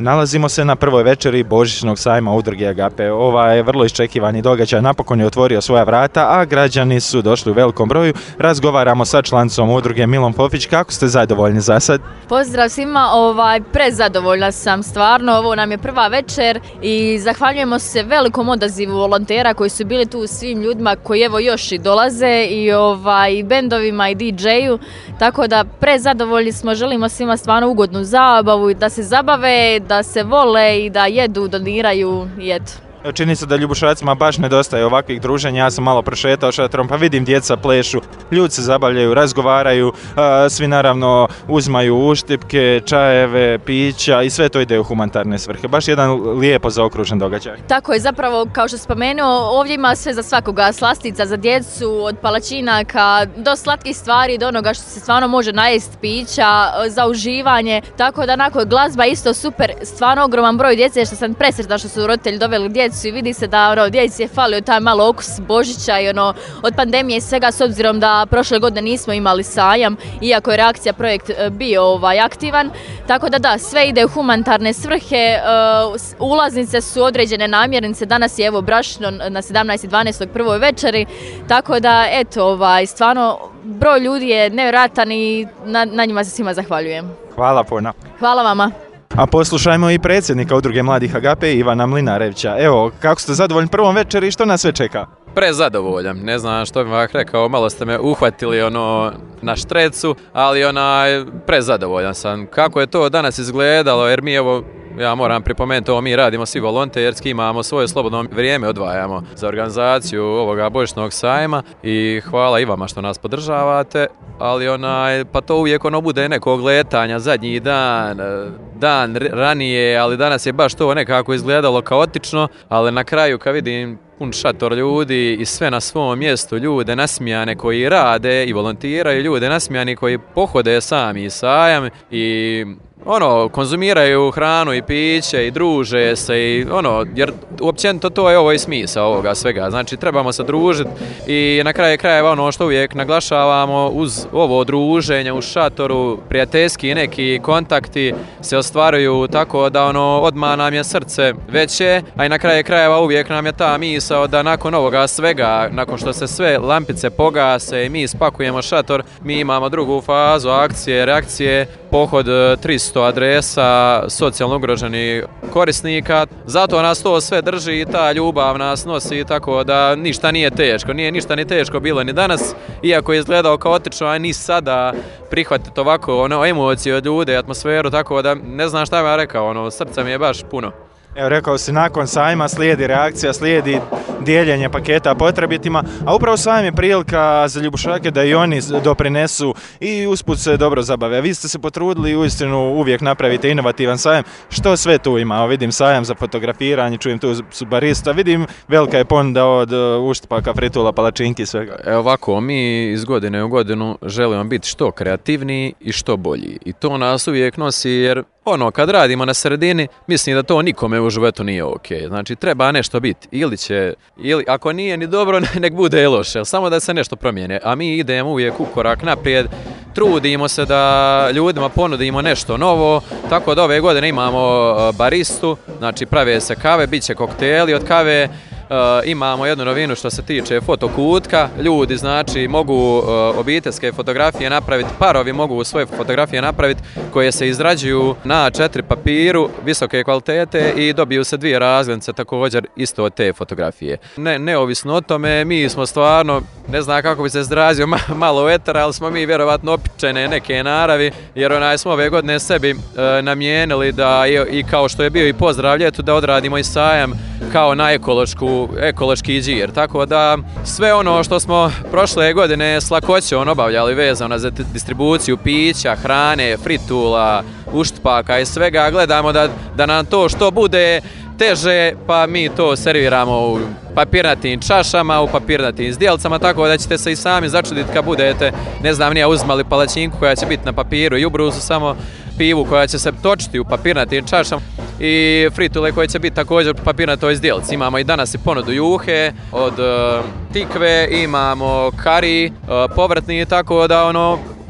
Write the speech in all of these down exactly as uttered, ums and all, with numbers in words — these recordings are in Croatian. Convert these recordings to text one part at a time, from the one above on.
Nalazimo se na prvoj večeri božićnog sajma udruge Agape. Ovaj vrlo iščekivani događaj napokon je otvorio svoja vrata, a građani su došli u velikom broju. Razgovaramo sa članicom udruge Milom Popić. Kako ste zadovoljni za sad? Pozdrav svima, ovaj, prezadovoljna sam stvarno. Ovo nam je prva večer i zahvaljujemo se velikom odazivu volontera koji su bili tu, svim ljudima koji evo još i dolaze i ovaj, bendovima i di džeju. Tako da prezadovoljni smo, želimo svima stvarno ugodnu zabavu i da se zabave, da se vole i da jedu, doniraju i eto. Čini se da Ljubušacima baš nedostaje ovakvih druženja. Ja sam malo prošetao šatorom pa vidim djeca plešu, ljudi se zabavljaju, razgovaraju, svi naravno uzmaju uštipke, čajeve, pića i sve to ide u humanitarne svrhe. Baš jedan lijepo zaokružen događaj. Tako je, zapravo kao što spomenuo, ovdje ima sve za svakoga, slastica za djecu, od palačinaka do slatkih stvari, do onoga što se stvarno može najest, pića, za uživanje. Tako da onako glazba isto super, stvarno ogroman broj djece, što sam presretna što su roditelji doveli djecu i vidi se da ono, djeci je falio taj malo okus Božića i ono, od pandemije i svega, s obzirom da prošle godine nismo imali sajam, iako je reakcija projekt bio ovaj, aktivan. Tako da da, sve ide u humanitarne svrhe, uh, ulaznice su određene namirnice, danas je evo brašno na sedamnaesti dvanaesti prvoj večeri, tako da eto, ovaj, stvarno broj ljudi je nevjerojatan i na, na njima se svima zahvaljujem. Hvala puno. Hvala vama. A poslušajmo i predsjednika udruge Mladih Agape Ivana Mlinarevića. Evo, kako ste zadovoljni prvom večeri i što nas sve čeka? Prezadovoljan, ne znam što bih vam rekao, malo ste me uhvatili ono na štrecu, ali onaj prezadovoljan sam. Kako je to danas izgledalo, jer mi evo, ja moram pripomenuti, ovo mi radimo svi volonterski, imamo svoje slobodno vrijeme, odvajamo za organizaciju ovoga božićnog sajma i hvala i vama što nas podržavate, ali onaj, pa to uvijek ono bude nekog letanja, zadnji dan, dan ranije, ali danas je baš to nekako izgledalo kaotično, ali na kraju kad vidim pun šator ljudi i sve na svom mjestu, ljude nasmijane koji rade i volontiraju, ljude nasmijani koji pohode sami sajam i ono, konzumiraju hranu i piće i druže se i ono, jer uopćenito to je ovo i smisao ovoga svega, znači trebamo se družiti i na kraju krajeva ono što uvijek naglašavamo uz ovo druženje u šatoru, prijateljski neki kontakti se ostvaruju tako da ono, odmah nam je srce veće, a i na kraju krajeva uvijek nam je ta misao da nakon ovoga svega, nakon što se sve lampice pogase i mi spakujemo šator, mi imamo drugu fazu akcije, reakcije, pohod tristo adresa socijalno ugroženih korisnika. Zato nas to sve drži i ta ljubav nas nosi, tako da ništa nije teško. Nije ništa ni teško bilo ni danas, iako je izgledao kaotično, a ni sada prihvatiti ovako ono, emocije od ljude, atmosferu, tako da ne znam šta bih rekao, ono, srca mi je baš puno. Evo, rekao si, nakon sajma slijedi reakcija, slijedi dijeljenje paketa potrebitima, a upravo sajam je prilika za Ljubušake da i oni doprinesu i usput se dobro zabave. Vi ste se potrudili i uistinu uvijek napravite inovativan sajam. Što sve tu ima? Vidim sajam za fotografiranje, čujem tu su barista, vidim velika je ponuda od uštipaka, fritula, palačinki i svega. Evo ovako, mi iz godine u godinu želimo biti što kreativniji i što bolji. I to nas uvijek nosi jer ono, kad radimo na sredini, mislim da to nikome u životu nije ok. Znači, treba nešto biti. Ili će, ili ako nije ni dobro, nek bude loše. Samo da se nešto promijene. A mi idemo uvijek u korak naprijed. Trudimo se da ljudima ponudimo nešto novo. Tako da ove godine imamo baristu. Znači, prave se kave, bit će kokteli od kave. Uh, imamo jednu novinu što se tiče fotokutka. Ljudi znači mogu uh, obiteljske fotografije napraviti, parovi mogu svoje fotografije napraviti koje se izrađuju na A četiri papiru visoke kvalitete i dobiju se dvije razglednice također isto od te fotografije. Ne, neovisno o tome, mi smo stvarno, ne znam kako bi se izrazio, ma, malo etera, ali smo mi vjerovatno opičene neke naravi, jer onaj smo ove godine sebi uh, namijenili da i, i kao što je bio i pozdrav ljetu da odradimo i sajam kao na ekološku ekološki džir, tako da sve ono što smo prošle godine s lakoćom obavljali vezano za distribuciju pića, hrane, fritula, uštipaka i svega, gledamo da, da nam to što bude teže, pa mi to serviramo u papirnatim čašama, u papirnatim zdjelcama, tako da ćete se i sami začuditi kad budete, ne znam, nije uzmali palačinku koja će biti na papiru i ubrusu, samo pivu koja će se točiti u papirnatim čašama i fritule koje će biti također u papirnatoj zdjelci. Imamo i danas i ponudu juhe od uh, tikve, imamo kari, uh, povrtni, tako da ono,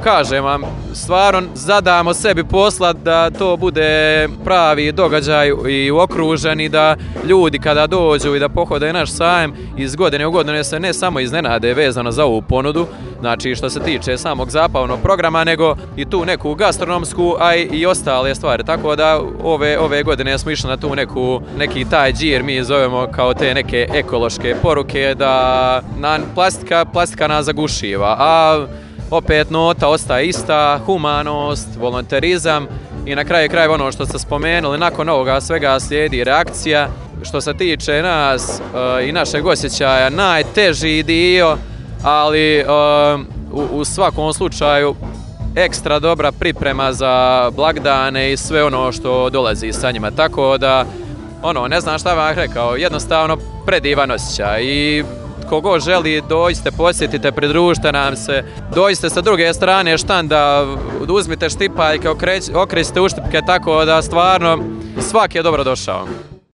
kažem vam, stvarno zadamo sebi posla da to bude pravi događaj i okružen i da ljudi kada dođu i da pohode naš sajam iz godine u godine se ne samo iznenade vezano za ovu ponudu, znači što se tiče samog zabavnog programa, nego i tu neku gastronomsku, a i ostale stvari. Tako da ove, ove godine smo išli na tu neku, neki taj džir, mi zovemo kao te neke ekološke poruke, da na plastika, plastika nas zagušiva, a opet nota ostaje ista, humanost, volonterizam i na kraju krajeva ono što ste spomenuli, nakon ovoga svega slijedi reakcija. Što se tiče nas uh, i našeg osjećaja, najteži dio, ali uh, u, u svakom slučaju ekstra dobra priprema za blagdane i sve ono što dolazi sa njima. Tako da, ono, ne znam šta vam rekao, jednostavno predivan osjećaj i kogo želi, dođite, posjetite, pridružite nam se, dođite sa druge strane štanda, uzmite štipaljke, okrećite uštipke, tako da stvarno svaki je dobro došao.